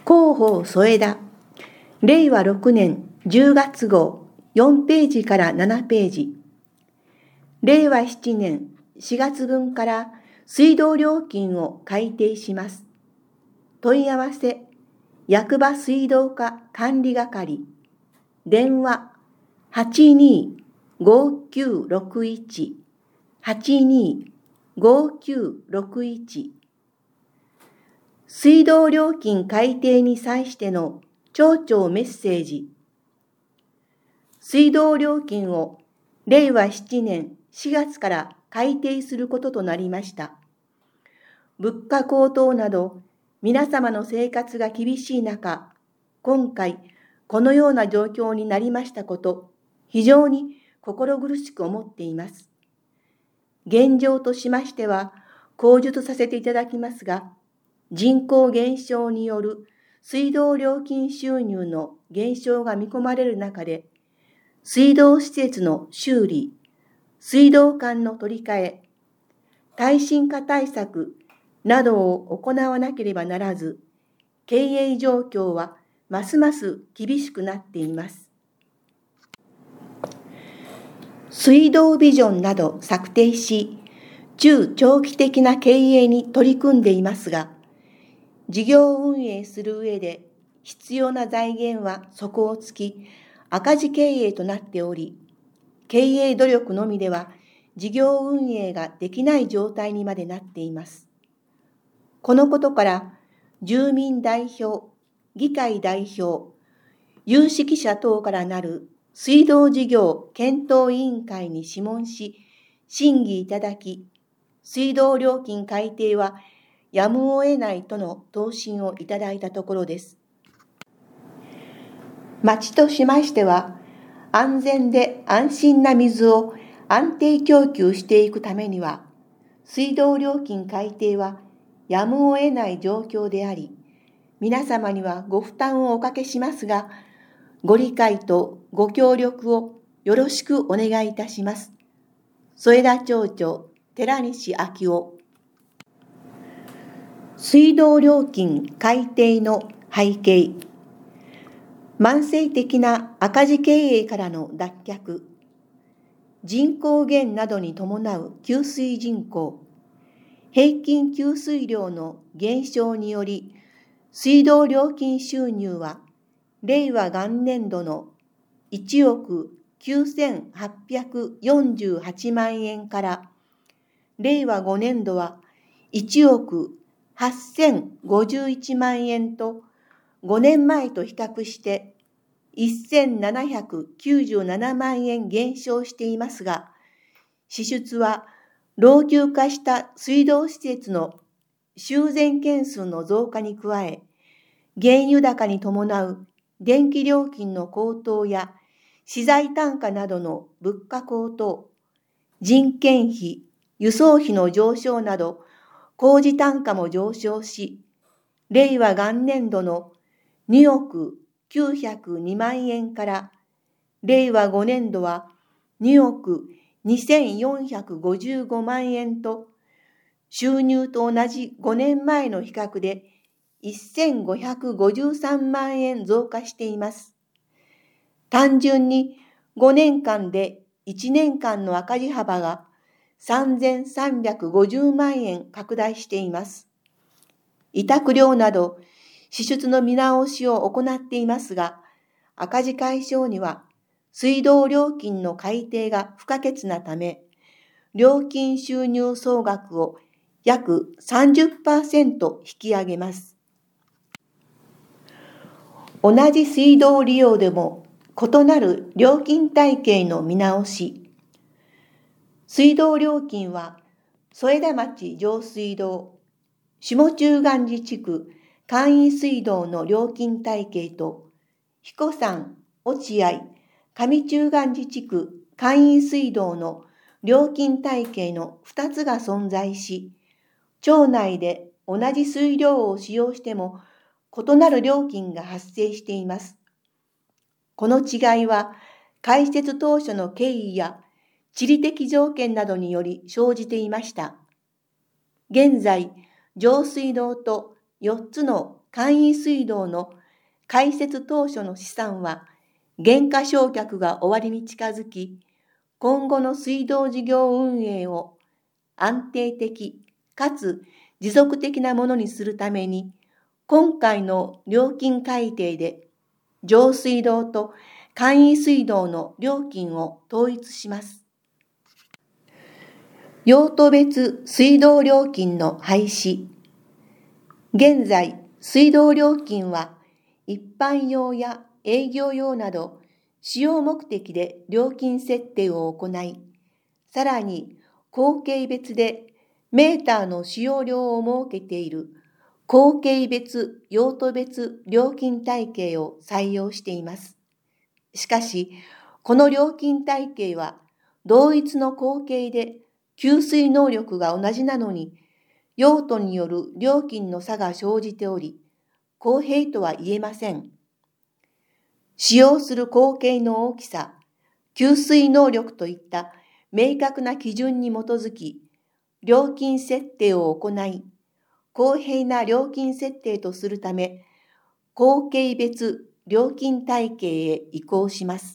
広報添田、令和6年10月号4ページから7ページ。令和7年4月分から水道料金を改定します。問い合わせ、役場水道課管理係、電話82-5961、82-5961。水道料金改定に際しての町長メッセージ。水道料金を令和7年4月から改定することとなりました。物価高騰など皆様の生活が厳しい中、今回このような状況になりましたこと、非常に心苦しく思っています。現状としましては、口述させていただきますが、人口減少による水道料金収入の減少が見込まれる中で、水道施設の修理、水道管の取り替え、耐震化対策などを行わなければならず、経営状況はますます厳しくなっています。水道ビジョンなど策定し、中長期的な経営に取り組んでいますが、事業運営する上で必要な財源は底をつき、赤字経営となっており、経営努力のみでは事業運営ができない状態にまでなっています。このことから、住民代表、議会代表、有識者等からなる水道事業検討委員会に諮問し、審議いただき、水道料金改定はやむを得ないとの答申をいただいたところです。町としましては、安全で安心な水を安定供給していくためには、水道料金改定はやむを得ない状況であり、皆様にはご負担をおかけしますが、ご理解とご協力をよろしくお願いいたします。添田町長、寺西昭夫。水道料金改定の背景。慢性的な赤字経営からの脱却、人口減などに伴う給水人口、平均給水量の減少により、水道料金収入は令和元年度の1億9848万円から令和5年度は1億8051万円と5年前と比較して1797万円減少していますが、支出は老朽化した水道施設の修繕件数の増加に加え、原油高に伴う電気料金の高騰や資材単価などの物価高騰、人件費、輸送費の上昇など工事単価も上昇し、令和元年度の2億902万円から令和5年度は2億2455万円と、収入と同じ5年前の比較で1553万円増加しています。単純に5年間で1年間の赤字幅が3350万円拡大しています。委託料など支出の見直しを行っていますが、赤字解消には水道料金の改定が不可欠なため、料金収入総額を約 30% 引き上げます。同じ水道利用でも異なる料金体系の見直し。水道料金は添田町上水道、下中元寺地区簡易水道の料金体系と、彦山、落合、上中元寺地区簡易水道の料金体系の2つが存在し、町内で同じ水量を使用しても異なる料金が発生しています。この違いは開設当初の経緯や地理的条件などにより生じていました。現在、上水道と 4つの簡易水道の開設当初の試算は、減価償却が終わりに近づき、今後の水道事業運営を安定的かつ持続的なものにするために、今回の料金改定で上水道と簡易水道の料金を統一します。用途別水道料金の廃止。現在、水道料金は一般用や営業用など使用目的で料金設定を行い、さらに口径別でメーターの使用量を設けている口径別用途別料金体系を採用しています。しかし、この料金体系は同一の口径で給水能力が同じなのに、用途による料金の差が生じており、公平とは言えません。使用する口径の大きさ、給水能力といった明確な基準に基づき、料金設定を行い、公平な料金設定とするため、口径別料金体系へ移行します。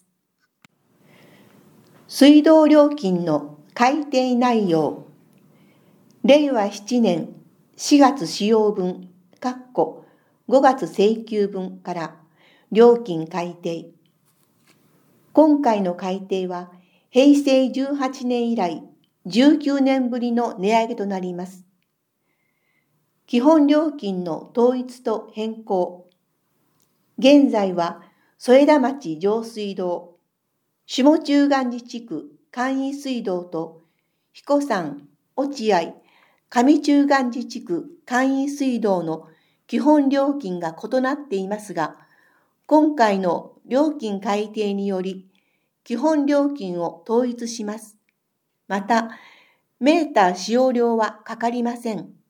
水道料金の改定内容。令和7年4月使用分5月請求分から料金改定。今回の改定は平成18年以来19年ぶりの値上げとなります。基本料金の統一と変更。現在は添田町上水道、下中元寺地区簡易水道と彦山、落合、上中元寺地区簡易水道の基本料金が異なっていますが、今回の料金改定により基本料金を統一します。また、メーター使用料はかかりません。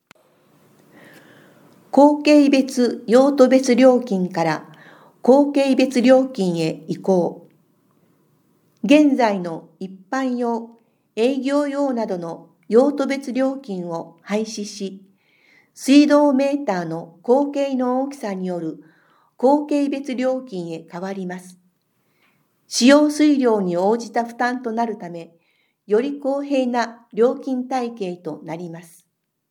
口径別用途別料金から口径別料金へ移行。現在の一般用、営業用などの用途別料金を廃止し、水道メーターの口径の大きさによる口径別料金へ変わります。使用水量に応じた負担となるため、より公平な料金体系となります。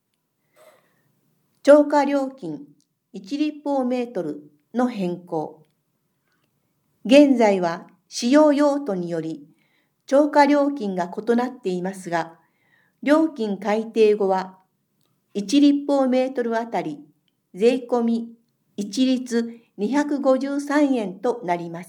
超過料金1立方メートルの変更。現在は使用用途により超過料金が異なっていますが、料金改定後は1立方メートルあたり税込み一律253円となります。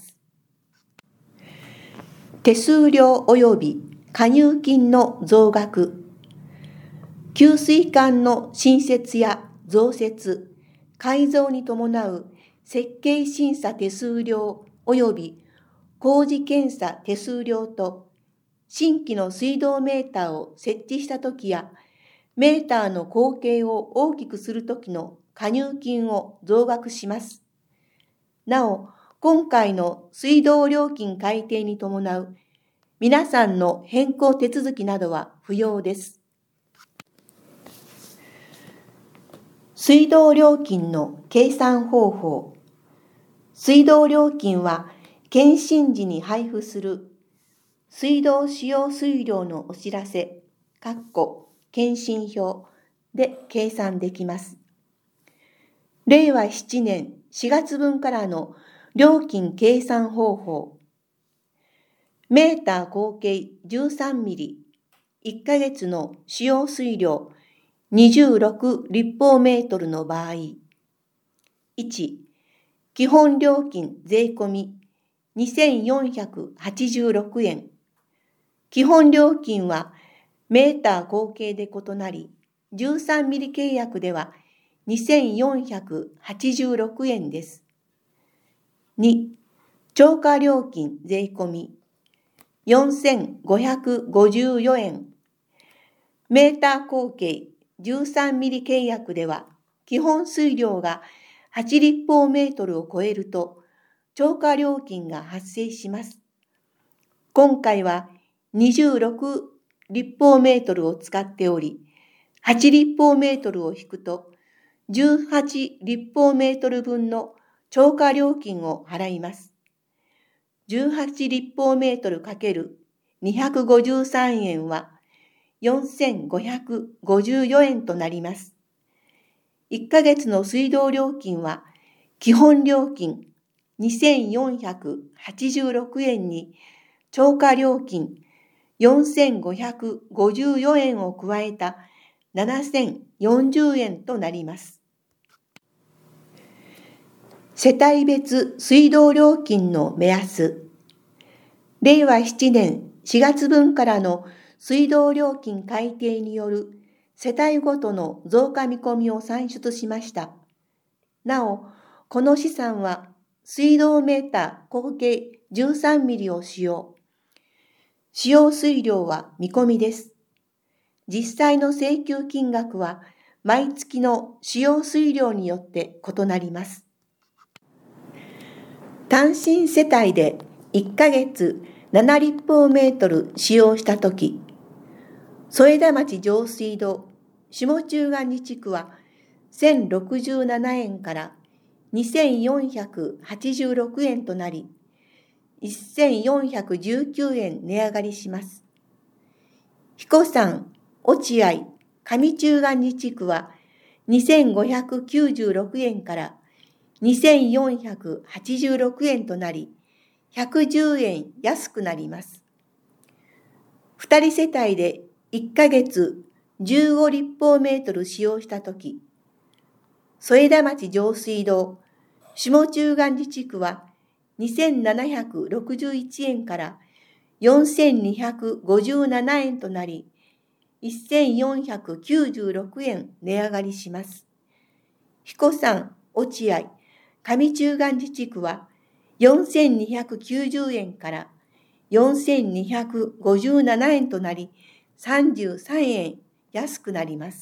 手数料及び加入金の増額。給水管の新設や増設、改造に伴う設計審査手数料及び工事検査手数料と、新規の水道メーターを設置したときや、メーターの口径を大きくするときの加入金を増額します。なお、今回の水道料金改定に伴う皆さんの変更手続きなどは不要です。水道料金の計算方法。水道料金は検針時に配布する水道使用水量のお知らせ検針票で計算できます。令和7年4月分からの料金計算方法。メーター口径13ミリ、1ヶ月の使用水量26立方メートルの場合、1、基本料金税込み2486円。基本料金はメーター口径で異なり、13ミリ契約では2486円です。2、超過料金税込み4554円。メーター口径13ミリ契約では、基本水量が8立方メートルを超えると、超過料金が発生します。今回は26立方メートルを使っており、8立方メートルを引くと 18立方メートル分の超過料金を払います。18立方メートル ×253 円は4554円となります。1ヶ月の水道料金は基本料金2486円に超過料金4554円を加えた7040円となります。世帯別水道料金の目安。令和7年4月分からの水道料金改定による世帯ごとの増加見込みを算出しました。なお、この試算は水道メーター合計13ミリを使用。使用水量は見込みです。実際の請求金額は毎月の使用水量によって異なります。単身世帯で1ヶ月7立方メートル使用したとき、添田町上水道下中元寺地区は1067円から2486円となり、1419円値上がりします。彦山、落合、上中元寺地区は2596円から2486円となり、110円安くなります。2人世帯で1ヶ月15立方メートル使用したとき、添田町上水道下中元寺地区は2761円から4257円となり、1496円値上がりします。彦山、落合、上中元寺地区は4290円から4257円となり、33円安くなります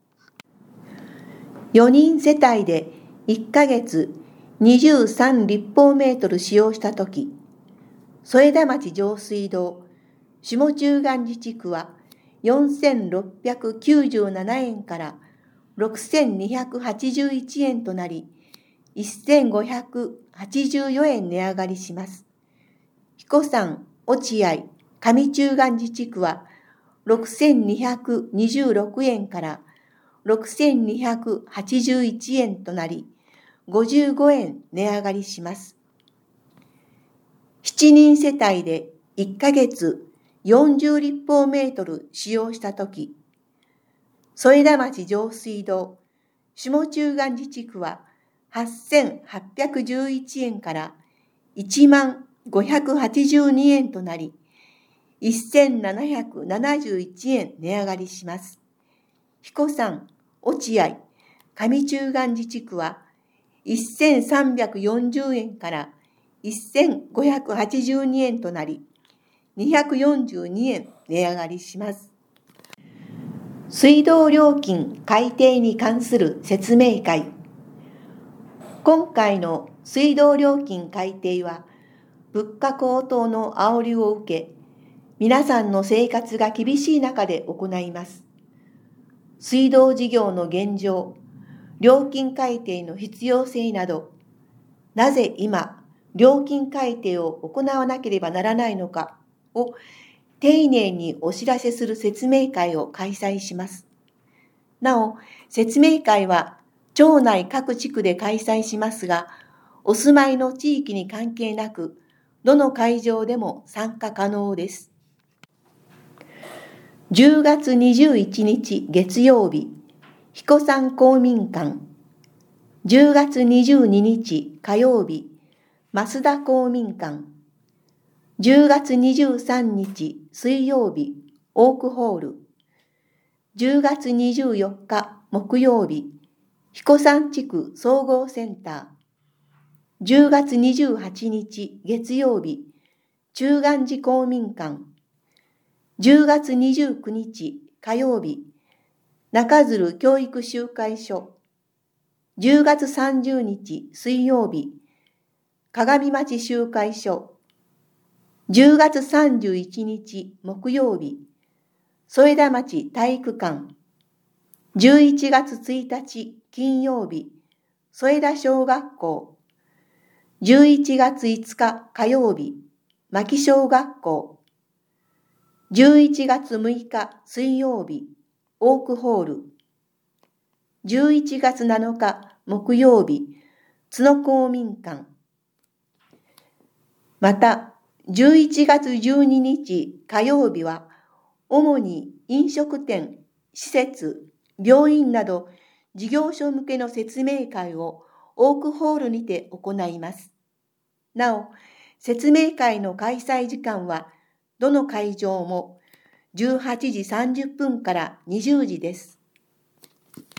。4人世帯で1ヶ月23立方メートル使用したとき、添田町上水道下中元寺地区は4697円から6281円となり、1584円値上がりします。彦山、落合、上中元寺地区は6226円から6281円となり、55円値上がりします。7人世帯で1ヶ月40立方メートル使用したとき、添田町上水道下中元寺地区は8811円から10582円となり、1771円値上がりします。彦山、落合、上中元寺地区は1340円から1582円となり、242円値上がりします。水道料金改定に関する説明会。今回の水道料金改定は、物価高騰の煽りを受け、皆さんの生活が厳しい中で行います。水道事業の現状、料金改定の必要性など、なぜ今、料金改定を行わなければならないのかを丁寧にお知らせする説明会を開催します。なお、説明会は町内各地区で開催しますが、お住まいの地域に関係なく、どの会場でも参加可能です。10月21日月曜日、彦山公民館。10月22日火曜日、増田公民館。10月23日水曜日、オークホール。10月24日木曜日、彦山地区総合センター。10月28日月曜日、中元寺公民館。10月29日火曜日、中鶴教育集会所。10月30日水曜日、鏡町集会所。10月31日木曜日、添田町体育館。 11月1日金曜日、添田小学校。11月5日火曜日、牧小学校。11月6日水曜日、オークホール。11月7日木曜日、津野公民館。また、11月12日火曜日は、主に飲食店、施設、病院など事業所向けの説明会をオークホールにて行います。なお、説明会の開催時間は、どの会場も18時30分から20時です。